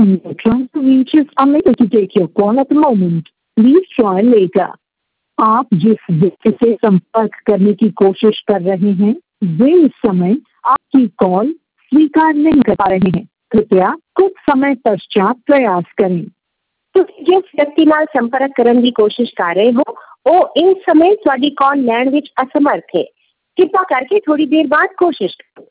person you're trying to reach is unable to take your call at the moment. Please try later. आप जिस व्यक्ति से संपर्क करने की कोशिश कर रहे हैं वे इस समय आपकी कॉल स्वीकार नहीं कर पा रहे हैं। कृपया कुछ समय पश्चात प्रयास करें। ਤੁਸੀਂ ਜਿਸ ਵਿਅਕਤੀ ਨਾਲ ਸੰਪਰਕ ਕਰਨ ਦੀ ਕੋਸ਼ਿਸ਼ ਕਰ ਰਹੇ ਹੋ ਉਹ ਇਸ ਸਮੇਂ ਤੁਹਾਡੀ ਕਾਲ ਲੈਣ ਵਿੱਚ ਅਸਮਰਥ ਹੈ। ਕਿਰਪਾ ਕਰਕੇ ਥੋੜੀ ਦੇਰ ਬਾਅਦ ਕੋਸ਼ਿਸ਼ ਕਰੋ।